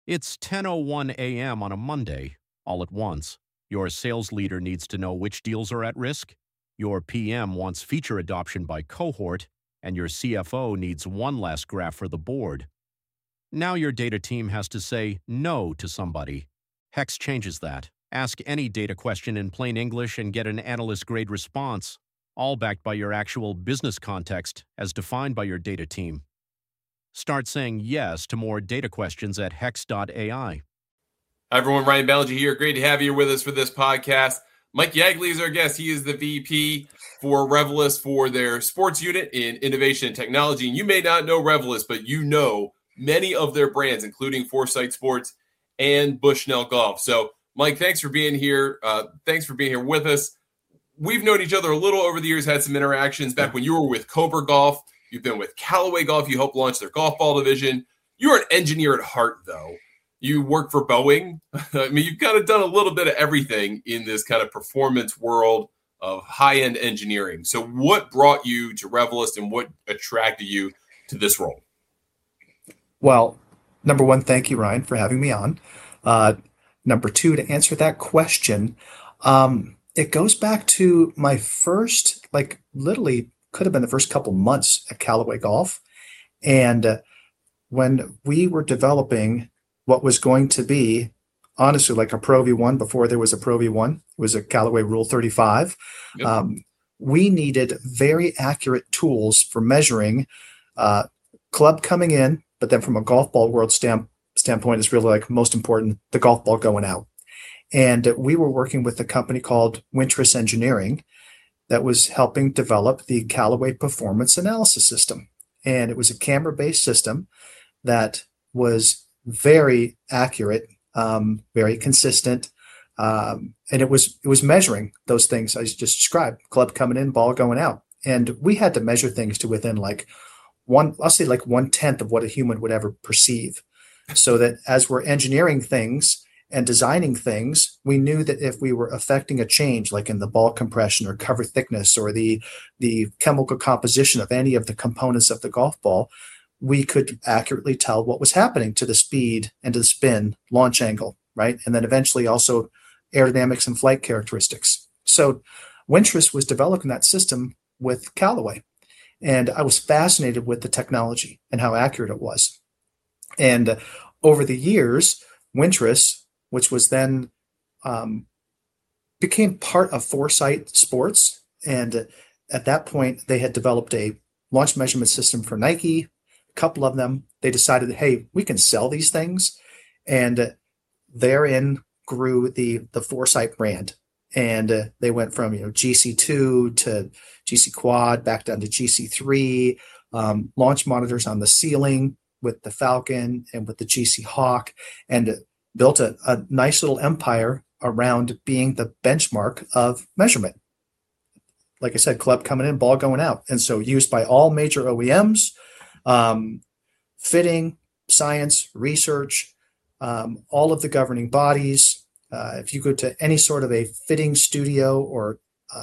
It's 10:01 a.m. on a Monday, all at once. Your sales leader needs to know which deals are at risk. Your PM wants feature adoption by cohort, and your CFO needs one last graph for the board. Now your data team has to say no to somebody. Hex changes that. Ask any data question in plain English and get an analyst-grade response, all backed by your actual business context as defined by your data team. Start saying yes to more data questions at hex.ai. Hi, everyone. Ryan Balaji here. Great to have you with us for this podcast. Mike Yagley is our guest. He is the VP for Revelyst for their sports unit in innovation and technology. And you may not know Revelyst, but you know many of their brands, including Foresight Sports and Bushnell Golf. So, Mike, thanks for being here. Thanks for being here with us. We've known each other a little over the years, had some interactions back when you were with Cobra Golf. You've been with Callaway Golf. You helped launch their golf ball division. You're an engineer at heart, though. You work for Boeing. I mean, you've kind of done a little bit of everything in this kind of performance world of high-end engineering. So what brought you to Revelyst and what attracted you to this role? Well, number one, thank you, Ryan, for having me on. Number two, to answer that question, it goes back to my first, literally could have been the first couple months at Callaway Golf. And when we were developing what was going to be, honestly, like a Pro V1 before there was a Pro V1, it was a Callaway Rule 35. Yep. We needed very accurate tools for measuring club coming in, but then from a golf ball world standpoint, is really like most important, the golf ball going out. And we were working with a company called Wintris Engineering that was helping develop the Callaway Performance Analysis System. And it was a camera-based system that was very accurate, very consistent, and it was measuring those things I just described: club coming in, ball going out. And we had to measure things to within one tenth of what a human would ever perceive, so that as we're engineering things and designing things, we knew that if we were affecting a change, like in the ball compression or cover thickness or the chemical composition of any of the components of the golf ball, we could accurately tell what was happening to the speed and to the spin, launch angle, right? And then eventually also aerodynamics and flight characteristics. So Wintris was developing that system with Callaway. And I was fascinated with the technology and how accurate it was. And over the years, Wintris, which was then became part of Foresight Sports. And at that point, they had developed a launch measurement system for Nike. A couple of them, they decided, hey, we can sell these things. And therein grew the Foresight brand. And they went from GC2 to GC Quad, back down to GC3, launch monitors on the ceiling with the Falcon and with the GC Hawk, and built a nice little empire around being the benchmark of measurement. Like I said, club coming in, ball going out. And so used by all major OEMs, fitting, science, research, all of the governing bodies. If you go to any sort of a fitting studio or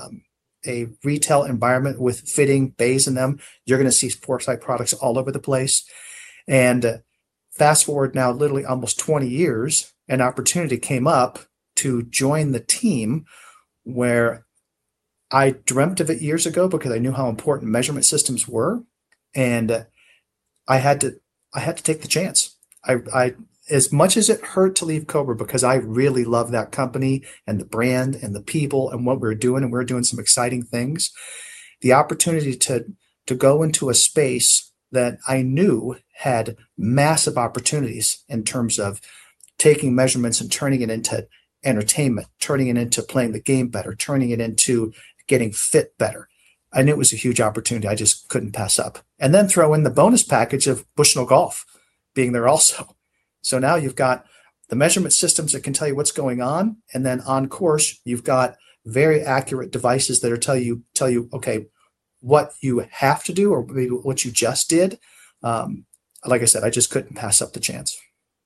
a retail environment with fitting bays in them, you're going to see Foresight products all over the place. And fast forward now, literally almost 20 years, an opportunity came up to join the team where I dreamt of it years ago because I knew how important measurement systems were. And I had to take the chance. I as much as it hurt to leave Cobra, because I really love that company and the brand and the people and what we're doing, and we're doing some exciting things. The opportunity to go into a space that I knew had massive opportunities in terms of taking measurements and turning it into entertainment, turning it into playing the game better, turning it into getting fit better. I knew it was a huge opportunity. I just couldn't pass up. And then throw in the bonus package of Bushnell Golf being there also. So now you've got the measurement systems that can tell you what's going on. And then on course, you've got very accurate devices that are tell you, okay, what you have to do or maybe what you just did. Like I said, I just couldn't pass up the chance.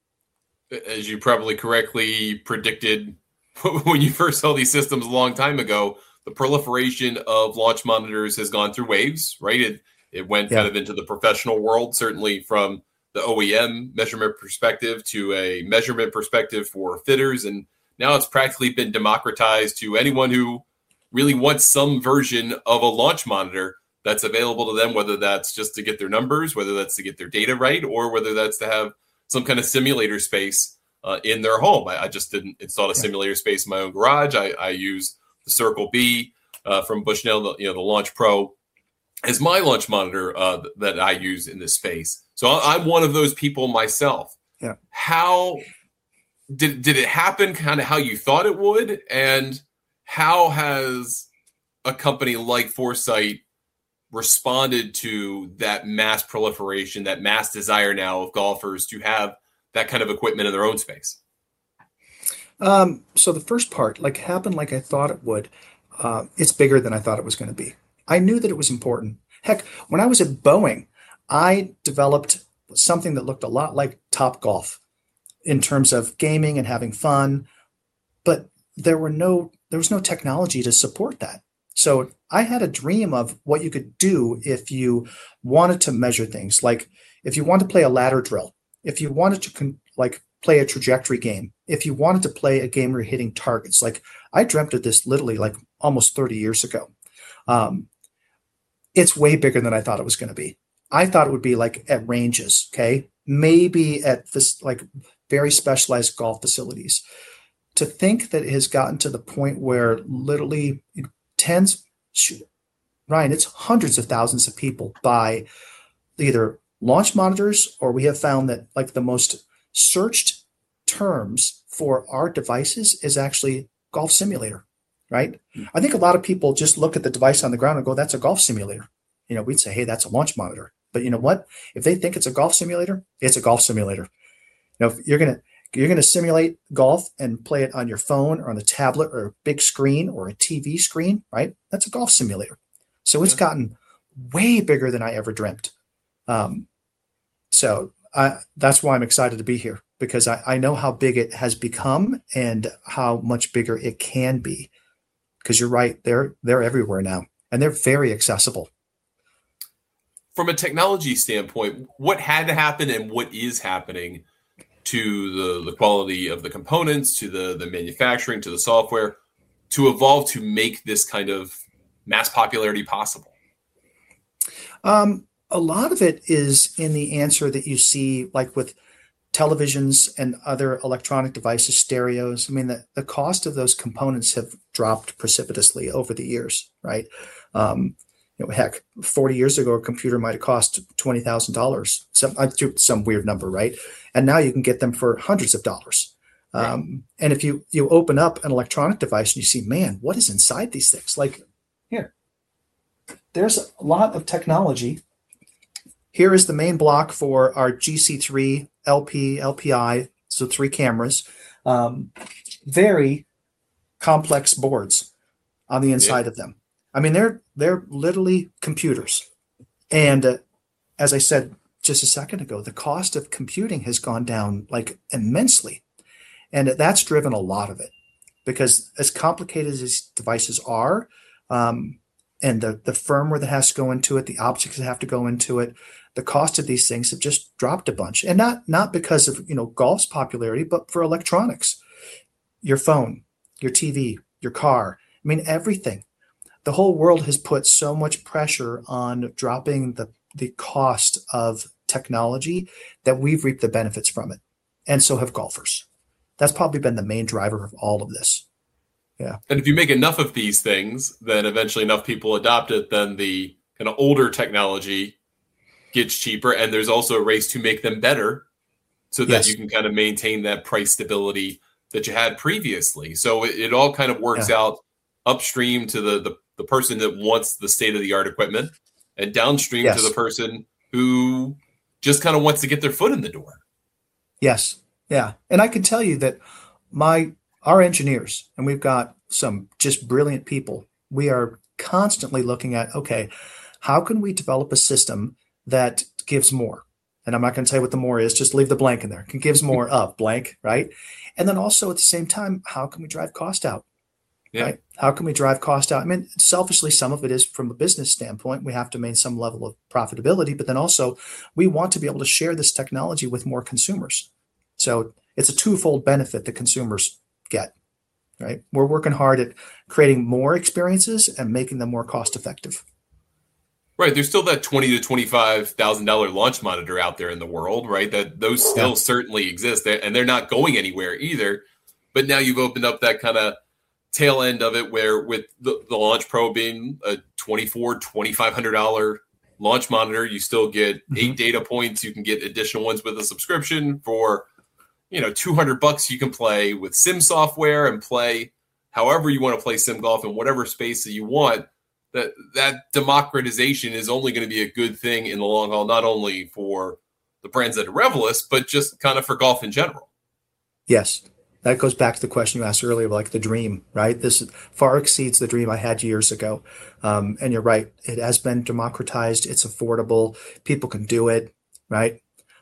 As you probably correctly predicted when you first saw these systems a long time ago, the proliferation of launch monitors has gone through waves, right? It went kind of into the professional world, certainly from the OEM measurement perspective to a measurement perspective for fitters. And now it's practically been democratized to anyone who really wants some version of a launch monitor that's available to them, whether that's just to get their numbers, whether that's to get their data right, or whether that's to have some kind of simulator space in their home. I just didn't install a simulator space in my own garage. I use the Circle B from Bushnell, the Launch Pro, as my launch monitor that I use in this space. So I'm one of those people myself. Yeah. How did it happen? Kind of how you thought it would, and how has a company like Foresight responded to that mass proliferation, that mass desire now of golfers to have that kind of equipment in their own space? So the first part, happened like I thought it would. It's bigger than I thought it was going to be. I knew that it was important. Heck, when I was at Boeing, I developed something that looked a lot like Topgolf in terms of gaming and having fun, but there was no technology to support that. So I had a dream of what you could do if you wanted to measure things, like if you wanted to play a ladder drill, if you wanted to play a trajectory game, if you wanted to play a game where you're hitting targets. Like I dreamt of this literally almost 30 years ago. It's way bigger than I thought it was going to be. I thought it would be at ranges, okay? Maybe at this very specialized golf facilities. To think that it has gotten to the point where literally Ryan, it's hundreds of thousands of people buy either launch monitors, or we have found that the most searched terms for our devices is actually golf simulator, right? I think a lot of people just look at the device on the ground and go, that's a golf simulator. We'd say, hey, that's a launch monitor. But you know what? If they think it's a golf simulator, it's a golf simulator. If you're going to simulate golf and play it on your phone or on the tablet or a big screen or a TV screen, right? That's a golf simulator. So it's gotten way bigger than I ever dreamt. So that's why I'm excited to be here, because I know how big it has become and how much bigger it can be. Because you're right, they're everywhere now, and they're very accessible. From a technology standpoint, what had to happen and what is happening to the quality of the components, to the manufacturing, to the software, to evolve to make this kind of mass popularity possible? A lot of it is in the answer that you see, with televisions and other electronic devices, stereos. I mean, the cost of those components have dropped precipitously over the years, right? Heck, 40 years ago, a computer might have cost $20,000, some weird number, right? And now you can get them for hundreds of dollars. Right. And if you open up an electronic device and you see, man, what is inside these things? Here, there's a lot of technology. Here is the main block for our GC3 LP, LPI, so 3 cameras. Very complex boards on the inside of them. I mean, they're literally computers. And as I said just a second ago, the cost of computing has gone down immensely. And that's driven a lot of it, because as complicated as these devices are, and the firmware that has to go into it, the optics that have to go into it, the cost of these things have just dropped a bunch. And not because of golf's popularity, but for electronics, your phone, your TV, your car. I mean, everything. The whole world has put so much pressure on dropping the cost of technology that we've reaped the benefits from it. And so have golfers. That's probably been the main driver of all of this. Yeah. And if you make enough of these things, then eventually enough people adopt it, then the kind of older technology gets cheaper. And there's also a race to make them better so that you can kind of maintain that price stability that you had previously. So it all kind of works out upstream to the person that wants the state-of-the-art equipment, and downstream to the person who just kind of wants to get their foot in the door. Yes. Yeah. And I can tell you that our engineers, and we've got some just brilliant people, we are constantly looking at, okay, how can we develop a system that gives more? And I'm not going to tell you what the more is, just leave the blank in there. It gives more of blank, right? And then also at the same time, how can we drive cost out? Yeah. Right? How can we drive cost out? I mean, selfishly, some of it is from a business standpoint. We have to maintain some level of profitability, but then also we want to be able to share this technology with more consumers. So it's a twofold benefit that consumers get, right? We're working hard at creating more experiences and making them more cost effective. Right. There's still that $20,000 to $25,000 launch monitor out there in the world, right? That those still certainly exist, and they're not going anywhere either. But now you've opened up that kind of tail end of it, where with the Launch Pro being a $2,400, $2,500 launch monitor, you still get 8 data points. You can get additional ones with a subscription for, $200. You can play with sim software and play however you want to play sim golf in whatever space that you want. That democratization is only going to be a good thing in the long haul, not only for the brands that are Revelist, but just kind of for golf in general. Yes. That goes back to the question you asked earlier, like the dream, right? This far exceeds the dream I had years ago. And you're right. It has been democratized. It's affordable. People can do it, right?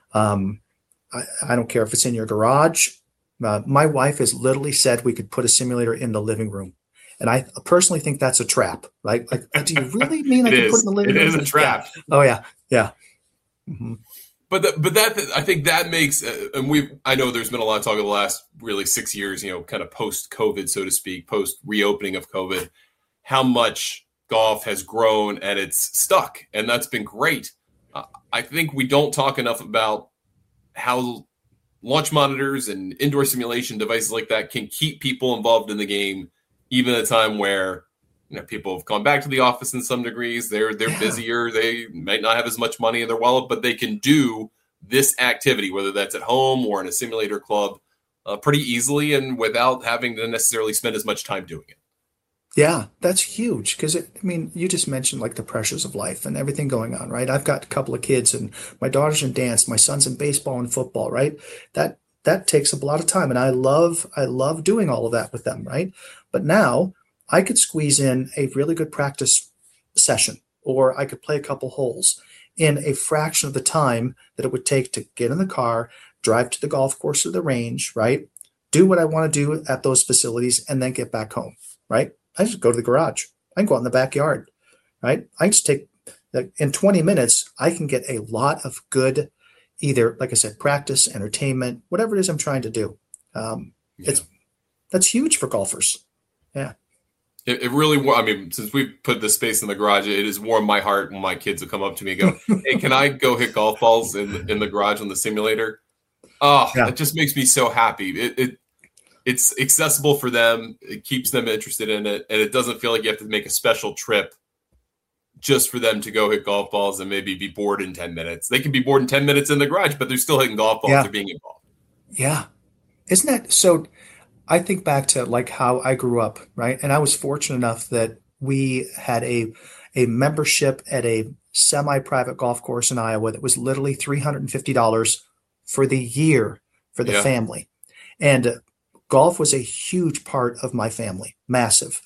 I don't care if it's in your garage. My wife has literally said we could put a simulator in the living room. And I personally think that's a trap, right? Like, do you really mean I can put it in the living room? It is a trap. Oh, yeah. Yeah. Mm-hmm. But that I think that makes, and I know there's been a lot of talk in the last really 6 years, kind of post-COVID, so to speak, post-reopening of COVID, how much golf has grown and it's stuck. And that's been great. I think we don't talk enough about how launch monitors and indoor simulation devices like that can keep people involved in the game, even at a time where people have gone back to the office in some degrees. They're busier. They might not have as much money in their wallet, but they can do this activity, whether that's at home or in a simulator club, pretty easily and without having to necessarily spend as much time doing it. Yeah, that's huge because, you just mentioned like the pressures of life and everything going on, right? I've got a couple of kids and my daughter's in dance, my son's in baseball and football, right? That takes up a lot of time. And I love doing all of that with them, right? But now I could squeeze in a really good practice session, or I could play a couple holes in a fraction of the time that it would take to get in the car, drive to the golf course or the range, right? Do what I want to do at those facilities and then get back home, right? I just go to the garage. I can go out in the backyard, right? I just take, in 20 minutes, I can get a lot of good, either, like I said, practice, entertainment, whatever it is I'm trying to do. That's huge for golfers. Yeah. It really, since we've put this space in the garage, it has warmed my heart when my kids will come up to me and go, "Hey, can I go hit golf balls in the garage on the simulator?" Oh, yeah. It just makes me so happy. It's accessible for them. It keeps them interested in it. And it doesn't feel like you have to make a special trip just for them to go hit golf balls and maybe be bored in 10 minutes. They can be bored in 10 minutes in the garage, but they're still hitting golf balls. They're being involved. Yeah. Isn't that so? I think back to like how I grew up, right? And I was fortunate enough that we had a membership at a semi-private golf course in Iowa that was literally $350 for the year for the family. And golf was a huge part of my family, massive.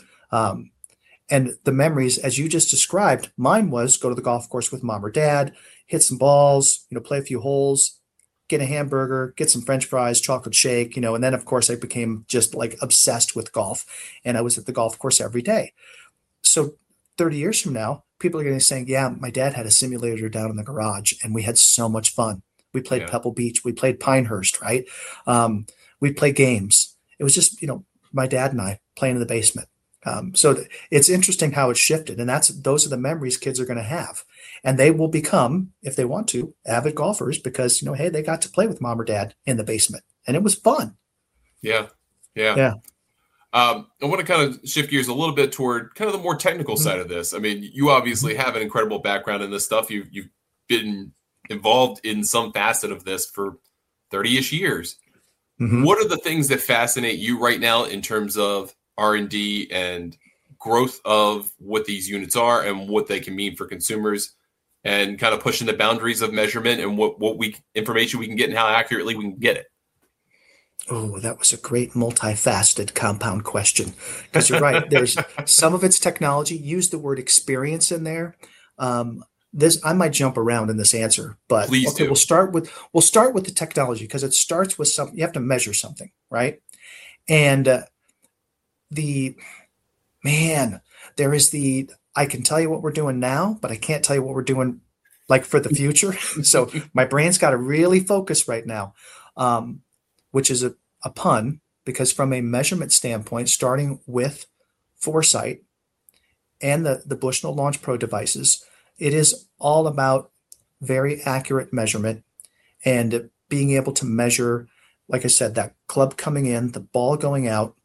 And the memories, as you just described, mine was go to the golf course with mom or dad, hit some balls, play a few holes, get a hamburger, get some French fries, chocolate shake, and then of course I became just like obsessed with golf, and I was at the golf course every day. So 30 years from now, people are going to be saying, yeah, my dad had a simulator down in the garage and we had so much fun. We played Pebble Beach, we played Pinehurst, right? We played games. It was just, my dad and I playing in the basement. So it's interesting how it's shifted, and those are the memories kids are going to have, and they will become, if they want to, avid golfers because hey, they got to play with mom or dad in the basement, and it was fun. Yeah. I want to kind of shift gears a little bit toward kind of the more technical side of this. You obviously have an incredible background in this stuff. You've been involved in some facet of this for 30-ish years. Mm-hmm. What are the things that fascinate you right now in terms of R&D and growth of what these units are and what they can mean for consumers, and kind of pushing the boundaries of measurement and what information we can get and how accurately we can get it? Oh, that was a great multifaceted compound question, because you're right. There's some of it's technology. Use the word experience in there. I might jump around in this answer, but please do. We'll start with the technology, because it starts with something. You have to measure something, right? And man, there is I can tell you what we're doing now, but I can't tell you what we're doing like for the future. So my brain's got to really focus right now, which is a pun, because from a measurement standpoint, starting with Foresight and the Bushnell Launch Pro devices, it is all about very accurate measurement and being able to measure, like I said, that club coming in, the ball going out.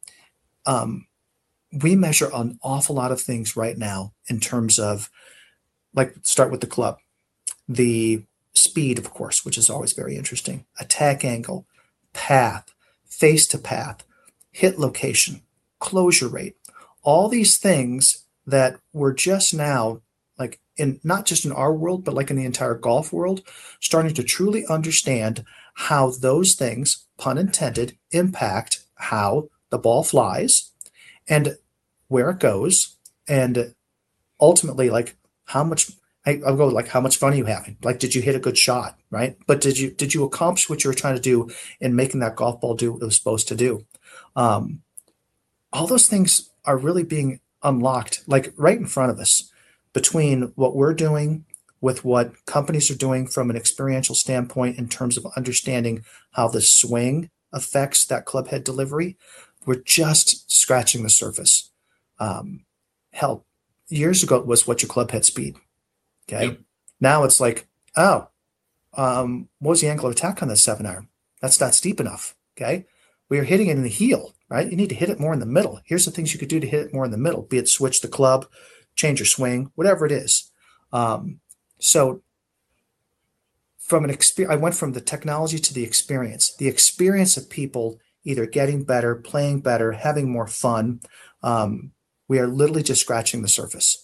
We measure an awful lot of things right now in terms of, like, start with the club, the speed, of course, which is always very interesting, attack angle, path, face to path, hit location, closure rate, all these things that we're just now, like, in not just in our world, but like in the entire golf world, starting to truly understand how those things, pun intended, impact how the ball flies and where it goes, and ultimately, like, how much. I'll go like, how much fun are you having? Like, did you hit a good shot, right? But did you accomplish what you were trying to do in making that golf ball do what it was supposed to do? All those things are really being unlocked, like right in front of us, between what we're doing with what companies are doing from an experiential standpoint in terms of understanding how the swing affects that club head delivery. We're just scratching the surface. Hell, years ago it was what's your club head speed. Okay. Yep. Now it's like, what was the angle of attack on that 7-iron? That's not steep enough. Okay. We are hitting it in the heel, right? You need to hit it more in the middle. Here's the things you could do to hit it more in the middle, be it switch the club, change your swing, whatever it is. So from an experience, I went from the technology to the experience of people either getting better, playing better, having more fun. We are literally just scratching the surface.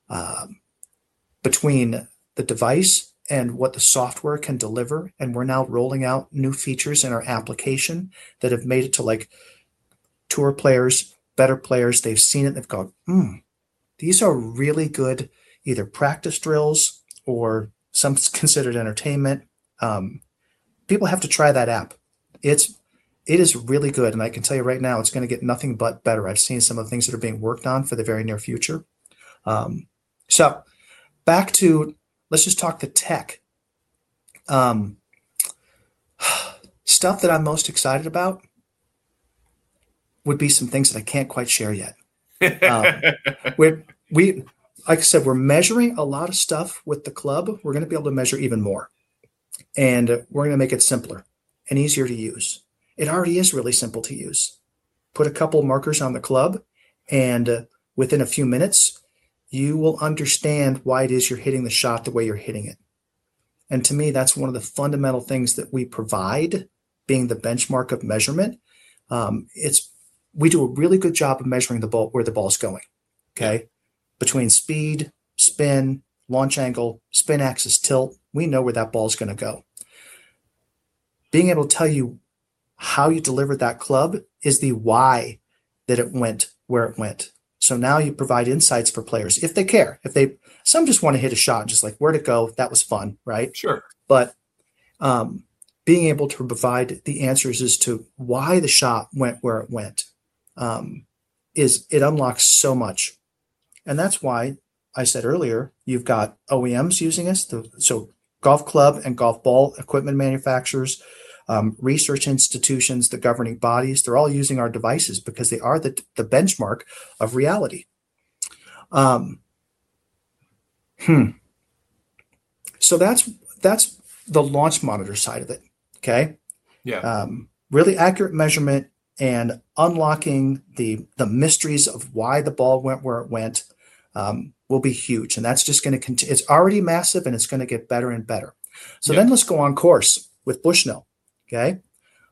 Between the device and what the software can deliver, and we're now rolling out new features in our application that have made it to, like, tour players, better players. They've seen it. They've gone, these are really good, either practice drills or some considered entertainment. People have to try that app. It is really good. And I can tell you right now, it's going to get nothing but better. I've seen some of the things that are being worked on for the very near future. So back to, let's just talk the tech. Stuff that I'm most excited about would be some things that I can't quite share yet. We, like I said, we're measuring a lot of stuff with the club. We're going to be able to measure even more, and we're going to make it simpler and easier to use. It already is really simple to use. Put a couple markers on the club, and within a few minutes, you will understand why it is you're hitting the shot the way you're hitting it. And to me, that's one of the fundamental things that we provide, being the benchmark of measurement. We do a really good job of measuring the ball, where the ball's going. Okay. Between speed, spin, launch angle, spin axis, tilt, we know where that ball's going to go. Being able to tell you how you delivered that club is the why that it went where it went. So now you provide insights for players if they care. Some just want to hit a shot, just like, where'd it go? That was fun, right? Sure. But being able to provide the answers as to why the shot went where it went, it unlocks so much. And that's why I said earlier, you've got OEMs using us, so golf club and golf ball equipment manufacturers, research institutions, the governing bodies, they're all using our devices because they are the benchmark of reality. So that's the launch monitor side of it. Okay. Yeah. Really accurate measurement and unlocking the mysteries of why the ball went where it went will be huge. And that's just going to continue. It's already massive, and it's going to get better and better. So then let's go on course with Bushnell. Okay.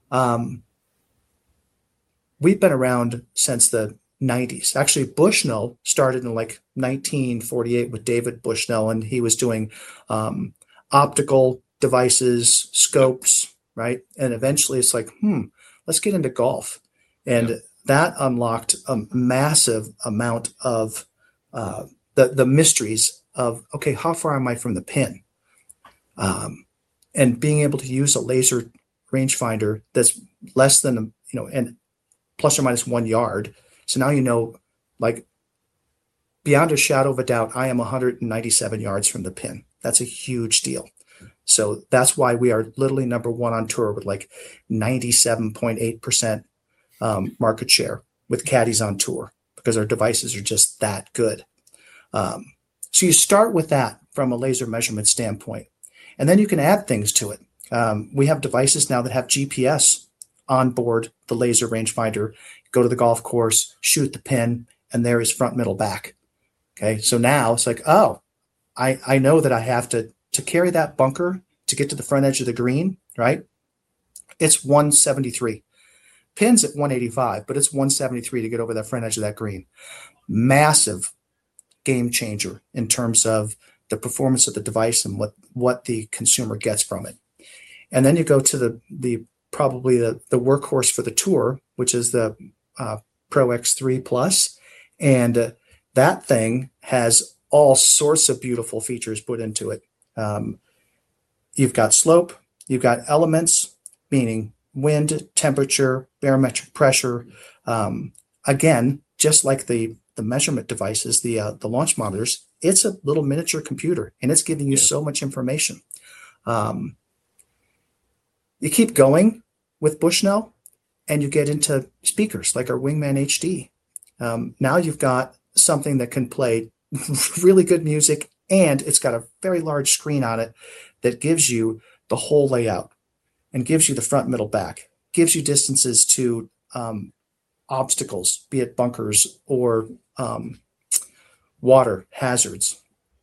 We've been around since the 90s. Actually, Bushnell started in like 1948 with David Bushnell, and he was doing optical devices, scopes, right? And eventually it's like, let's get into golf. And that unlocked a massive amount of the mysteries of, okay, how far am I from the pin? And being able to use a laser rangefinder that's less than, and plus or minus 1 yard. So now, like, beyond a shadow of a doubt, I am 197 yards from the pin. That's a huge deal. So that's why we are literally number one on tour with like 97.8% market share with caddies on tour, because our devices are just that good. So you start with that from a laser measurement standpoint, and then you can add things to it. We have devices now that have GPS on board the laser rangefinder. Go to the golf course, shoot the pin, and there is front, middle, back. Okay, so now it's like, oh, I know that I have to carry that bunker to get to the front edge of the green, right? It's 173. Pin's at 185, but it's 173 to get over the front edge of that green. Massive game changer in terms of the performance of the device and what the consumer gets from it. And then you go to the probably the workhorse for the tour, which is the Pro X3 Plus, and that thing has all sorts of beautiful features put into it. You've got slope, you've got elements, meaning wind, temperature, barometric pressure. Again, just like the measurement devices, the launch monitors, it's a little miniature computer, and it's giving you so much information. You keep going with Bushnell, and you get into speakers like our Wingman HD. Now you've got something that can play really good music, and it's got a very large screen on it that gives you the whole layout and gives you the front, middle, back, gives you distances to obstacles, be it bunkers or water hazards.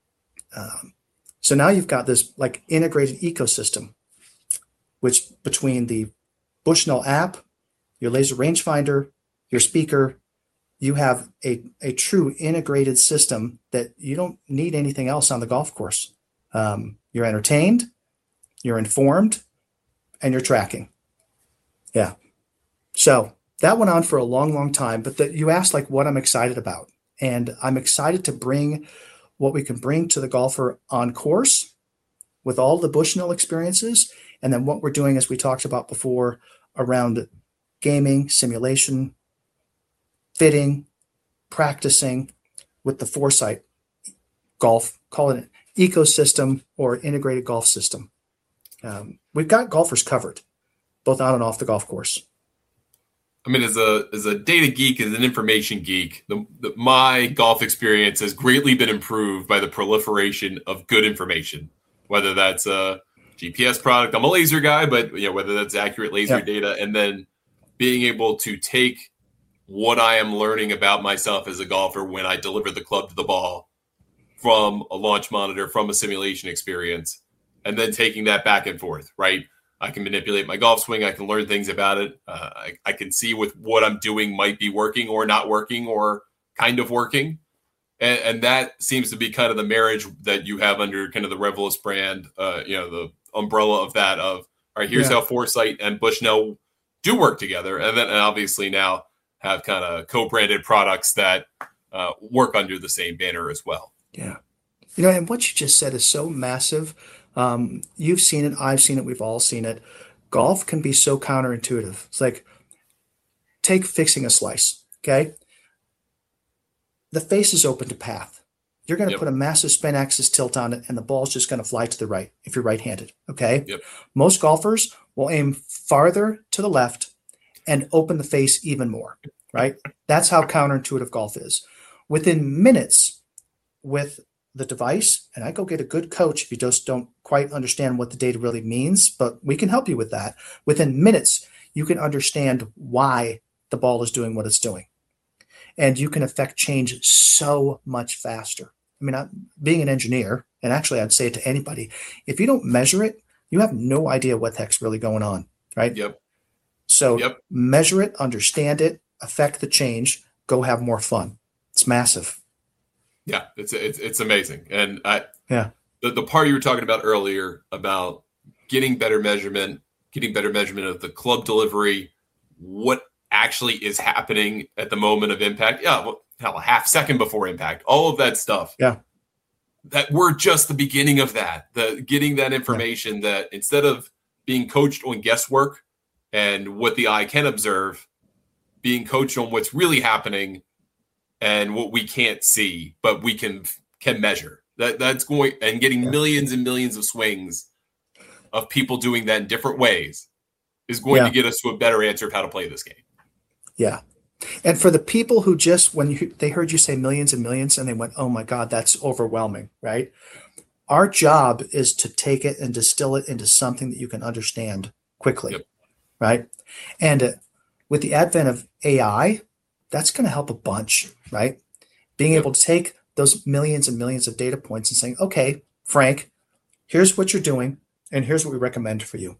So now you've got this like integrated ecosystem, which between the Bushnell app, your laser rangefinder, your speaker, you have a true integrated system that you don't need anything else on the golf course. You're entertained, you're informed, and you're tracking. Yeah. So that went on for a long, long time, but you asked like what I'm excited about. And I'm excited to bring what we can bring to the golfer on course with all the Bushnell experiences. And then what we're doing, as we talked about before, around gaming, simulation, fitting, practicing with the Foresight golf, call it an ecosystem or integrated golf system. We've got golfers covered, both on and off the golf course. I mean, as a data geek, as an information geek, my golf experience has greatly been improved by the proliferation of good information, whether that's a GPS product. I'm a laser guy, but whether that's accurate laser data, and then being able to take what I am learning about myself as a golfer when I deliver the club to the ball from a launch monitor, from a simulation experience, and then taking that back and forth, right? I can manipulate my golf swing. I can learn things about it. I can see with what I'm doing might be working or not working or kind of working. And that seems to be kind of the marriage that you have under kind of the Revelyst brand, the umbrella of that of, all right, here's how Foresight and Bushnell do work together. And then obviously now have kind of co-branded products that work under the same banner as well. Yeah. And what you just said is so massive. You've seen it. I've seen it. We've all seen it. Golf can be so counterintuitive. It's like, take fixing a slice. Okay. The face is open to path. You're going to put a massive spin axis tilt on it, and the ball's just going to fly to the right if you're right-handed. Okay. Most golfers will aim farther to the left and open the face even more. Right. That's how counterintuitive golf is. Within minutes with the device, and I go get a good coach if you just don't quite understand what the data really means, but we can help you with that. Within minutes, you can understand why the ball is doing what it's doing. And you can affect change so much faster. I mean, being an engineer, and actually I'd say it to anybody, if you don't measure it, you have no idea what the heck's really going on, right? So measure it, understand it, affect the change, go have more fun. It's massive. Yeah, it's amazing. And the part you were talking about earlier about getting better measurement of the club delivery, what actually is happening at the moment of impact. Yeah, well, hell, a half second before impact, all of that stuff. Yeah. That we're just the beginning of that, getting that information that instead of being coached on guesswork and what the eye can observe, being coached on what's really happening and what we can't see, but we can measure. That's going and getting millions and millions of swings of people doing that in different ways is going to get us to a better answer of how to play this game. Yeah. And for the people who just, they heard you say millions and millions and they went, oh my God, that's overwhelming, right? Our job is to take it and distill it into something that you can understand quickly, right? And with the advent of AI, that's going to help a bunch, right? Being able to take those millions and millions of data points and saying, okay, Frank, here's what you're doing, and here's what we recommend for you.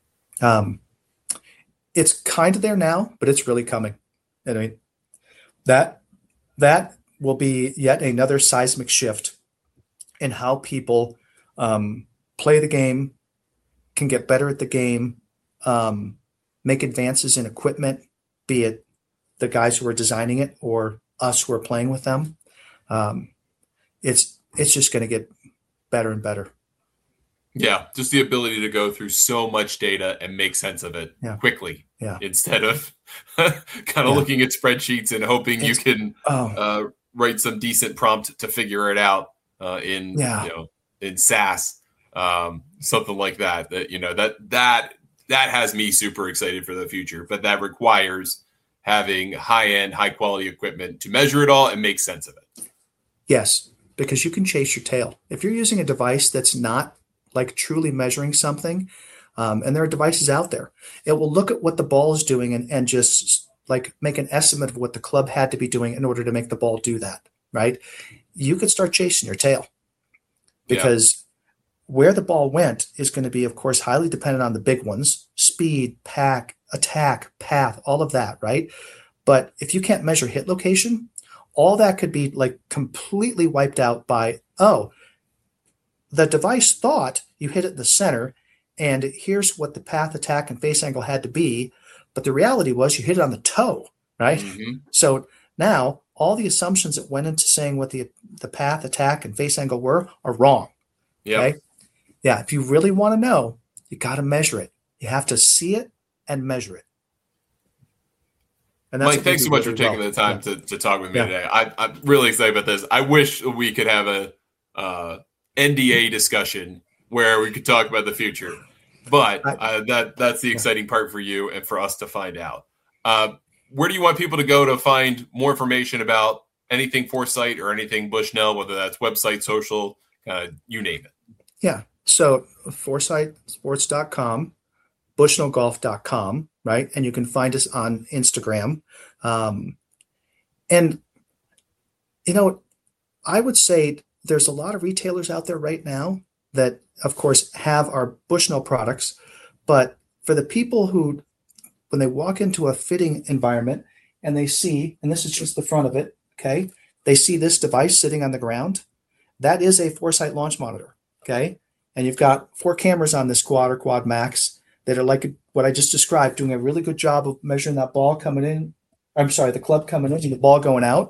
It's kind of there now, but it's really coming. I mean, that will be yet another seismic shift in how people play the game, can get better at the game, make advances in equipment, be it the guys who are designing it or us who are playing with them. It's just going to get better and better. Yeah, just the ability to go through so much data and make sense of it quickly instead of kind of looking at spreadsheets and hoping you can write some decent prompt to figure it out in SAS, something like that. That has me super excited for the future, but that requires having high-end, high-quality equipment to measure it all and make sense of it. Yes, because you can chase your tail. If you're using a device that's not like truly measuring something, and there are devices out there, it will look at what the ball is doing and just like make an estimate of what the club had to be doing in order to make the ball do that, right? You could start chasing your tail because where the ball went is going to be, of course, highly dependent on the big ones: speed, pack, attack, path, all of that, right? But if you can't measure hit location, all that could be like completely wiped out by, the device thought you hit it in the center, and here's what the path, attack, and face angle had to be. But the reality was you hit it on the toe, right? Mm-hmm. So now all the assumptions that went into saying what the path, attack, and face angle were are wrong. Yeah. Okay? Yeah. If you really want to know, you got to measure it. You have to see it and measure it. And that's Mike, thanks so much for taking the time to talk with me today. I'm really excited about this. I wish we could have a NDA discussion where we could talk about the future, but that's the exciting part for you and for us to find out. Where do you want people to go to find more information about anything Foresight or anything Bushnell, whether that's website, social, you name it? Yeah. So foresightsports.com, bushnellgolf.com, right? And you can find us on Instagram. And, I would say there's a lot of retailers out there right now that, of course, have our Bushnell products. But for the people who, when they walk into a fitting environment and they see, and this is just the front of it, okay, they see this device sitting on the ground, that is a Foresight launch monitor, okay? And you've got 4 cameras on this Quad or Quad Max that are like what I just described, doing a really good job of measuring that ball coming in. I'm sorry, the club coming in and the ball going out.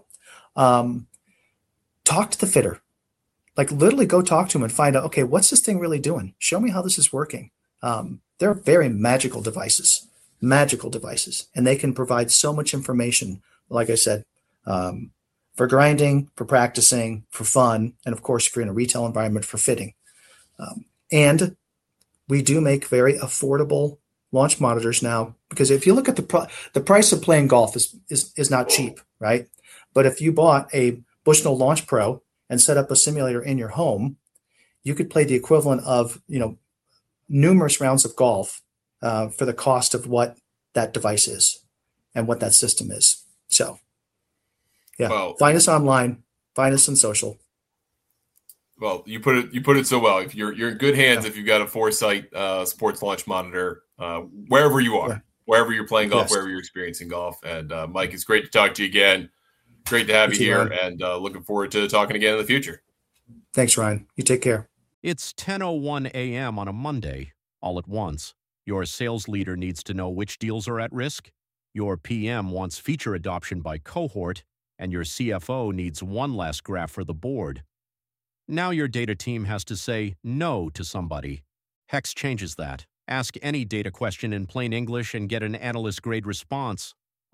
Talk to the fitter. Like literally go talk to him and find out, okay, what's this thing really doing? Show me how this is working. They're very magical devices, and they can provide so much information, like I said, for grinding, for practicing, for fun, and of course, if you're in a retail environment, for fitting. And we do make very affordable launch monitors now, because if you look at the price of playing golf is not cheap, right? But if you bought a Bushnell Launch Pro and set up a simulator in your home, you could play the equivalent of, numerous rounds of golf for the cost of what that device is and what that system is. So, find us online, find us on social. Well, you put it so well. If you're in good hands, if you've got a Foresight sports launch monitor, wherever you are, wherever you're playing golf, wherever you're experiencing golf. And Mike, it's great to talk to you again. Great to have you here, and looking forward to talking again in the future. Thanks, Ryan. You take care. It's 10:01 a.m. on a Monday, all at once. Your sales leader needs to know which deals are at risk. Your PM wants feature adoption by cohort, and your CFO needs one last graph for the board. Now your data team has to say no to somebody. Hex changes that. Ask any data question in plain English and get an analyst-grade response.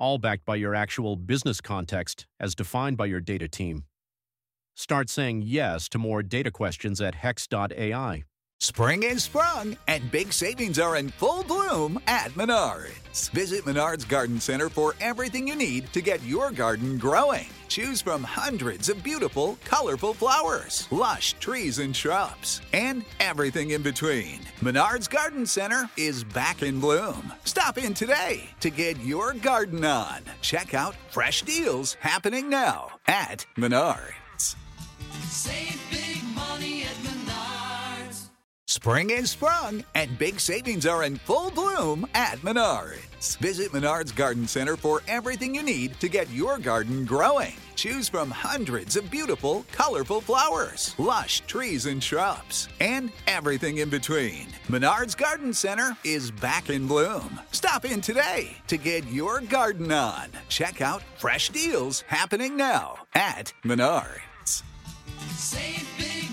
all backed by your actual business context as defined by your data team. Start saying yes to more data questions at Hex.ai. Spring is sprung, and big savings are in full bloom at Menards. Visit Menards Garden Center for everything you need to get your garden growing. Choose from hundreds of beautiful, colorful flowers, lush trees and shrubs, and everything in between. Menards Garden Center is back in bloom. Stop in today to get your garden on. Check out fresh deals happening now at Menards. Save big money at Menards. Spring is sprung, and big savings are in full bloom at Menards. Visit Menards Garden Center for everything you need to get your garden growing. Choose from hundreds of beautiful, colorful flowers, lush trees and shrubs, and everything in between. Menards Garden Center is back in bloom. Stop in today to get your garden on. Check out fresh deals happening now at Menards. Save big